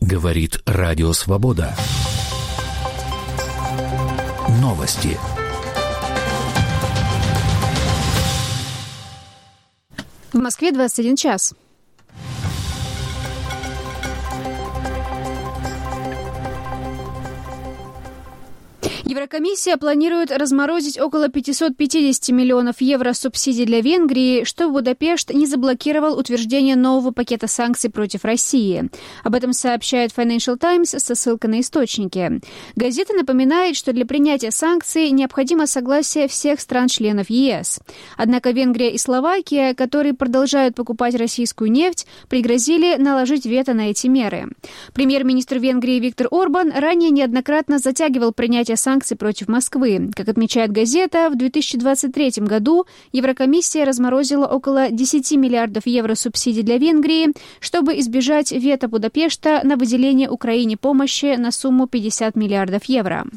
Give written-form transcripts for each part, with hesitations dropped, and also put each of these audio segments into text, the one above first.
Говорит Радио Свобода. Новости. В Москве 21 час. Еврокомиссия планирует разморозить около 550 миллионов евро субсидий для Венгрии, чтобы Будапешт не заблокировал утверждение нового пакета санкций против России. Об этом сообщает Financial Times со ссылкой на источники. Газета напоминает, что для принятия санкций необходимо согласие всех стран-членов ЕС. Однако Венгрия и Словакия, которые продолжают покупать российскую нефть, пригрозили наложить вето на эти меры. Премьер-министр Венгрии Виктор Орбан ранее неоднократно затягивал принятие санкций против Москвы. Как отмечает газета, в 2023 году Еврокомиссия разморозила около 10 миллиардов евро субсидий для Венгрии, чтобы избежать вето Будапешта на выделение Украине помощи на сумму 50 миллиардов евро.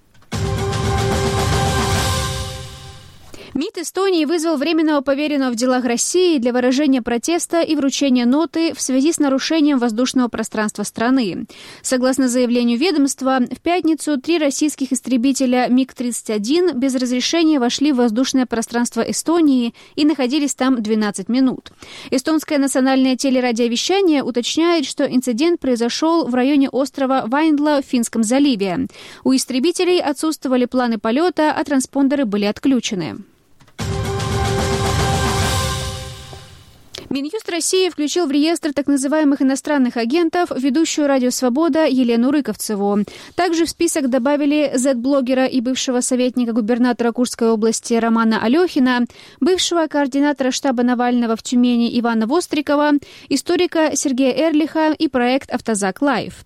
МИД Эстонии вызвал временного поверенного в делах России для выражения протеста и вручения ноты в связи с нарушением воздушного пространства страны. Согласно заявлению ведомства, в пятницу 3 российских истребителя МиГ-31 без разрешения вошли в воздушное пространство Эстонии и находились там 12 минут. Эстонское национальное телерадиовещание уточняет, что инцидент произошел в районе острова Вайндла в Финском заливе. У истребителей отсутствовали планы полета, а транспондеры были отключены. Минюст России включил в реестр так называемых иностранных агентов ведущую «Радио Свобода» Елену Рыковцеву. Также в список добавили Z-блогера и бывшего советника губернатора Курской области Романа Алехина, бывшего координатора штаба Навального в Тюмени Ивана Вострикова, историка Сергея Эрлиха и проект «Автозак Лайв».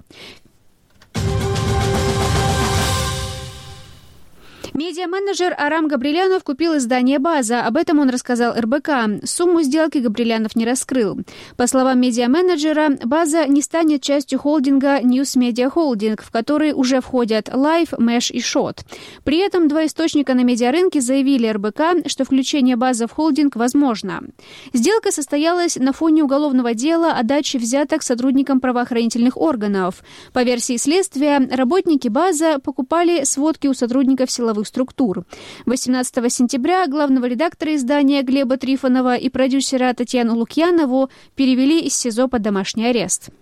Медиа-менеджер Арам Габрилянов купил издание «База». Об этом он рассказал РБК. Сумму сделки Габрилянов не раскрыл. По словам медиа-менеджера, «База» не станет частью холдинга News Media Holding, в который уже входят Live, Mesh и Shot. При этом 2 источника на медиарынке заявили РБК, что включение «База» в холдинг возможно. Сделка состоялась на фоне уголовного дела о даче взяток сотрудникам правоохранительных органов. По версии следствия, работники «База» покупали сводки у сотрудников силовых структур. 18 сентября главного редактора издания Глеба Трифонова и продюсера Татьяну Лукьянову перевели из СИЗО под домашний арест.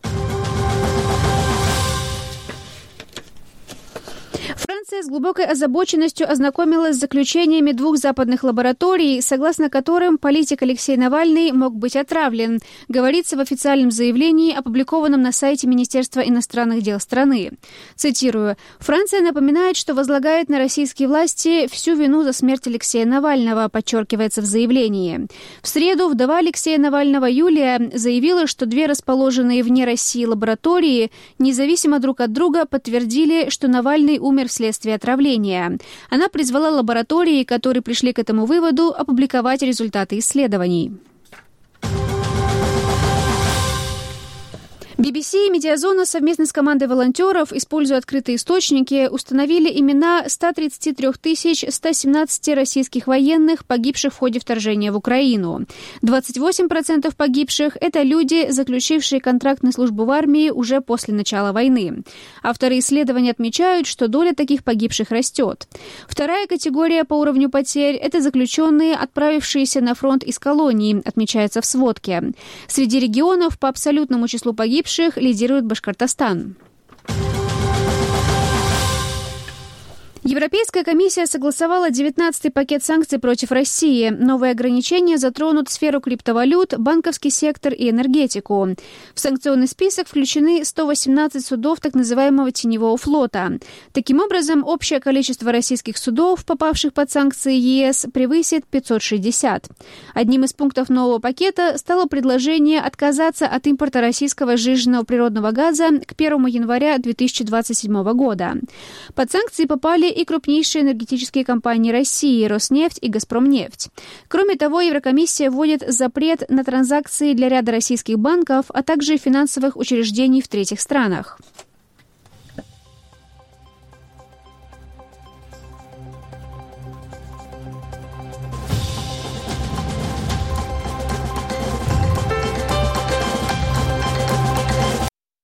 Франция с глубокой озабоченностью ознакомилась с заключениями 2 западных лабораторий, согласно которым политик Алексей Навальный мог быть отравлен, говорится в официальном заявлении, опубликованном на сайте Министерства иностранных дел страны. Цитирую: «Франция напоминает, что возлагает на российские власти всю вину за смерть Алексея Навального», подчеркивается в заявлении. В среду вдова Алексея Навального Юлия заявила, что 2 расположенные вне России лаборатории независимо друг от друга подтвердили, что Навальный умер вследствие отравления. Она призвала лаборатории, которые пришли к этому выводу, опубликовать результаты исследований. BBC и «Медиазона» совместно с командой волонтеров, используя открытые источники, установили имена 133 117 российских военных, погибших в ходе вторжения в Украину. 28% погибших – это люди, заключившие контракт на службу в армии уже после начала войны. Авторы исследования отмечают, что доля таких погибших растет. Вторая категория по уровню потерь – это заключенные, отправившиеся на фронт из колоний, отмечается в сводке. Среди регионов по абсолютному числу погибших лидирует Башкортостан. Европейская комиссия согласовала 19-й пакет санкций против России. Новые ограничения затронут сферу криптовалют, банковский сектор и энергетику. В санкционный список включены 118 судов так называемого теневого флота. Таким образом, общее количество российских судов, попавших под санкции ЕС, превысит 560. Одним из пунктов нового пакета стало предложение отказаться от импорта российского сжиженного природного газа к 1 января 2027 года. Под санкции попали и крупнейшие энергетические компании России – Роснефть и Газпромнефть. Кроме того, Еврокомиссия вводит запрет на транзакции для ряда российских банков, а также финансовых учреждений в третьих странах.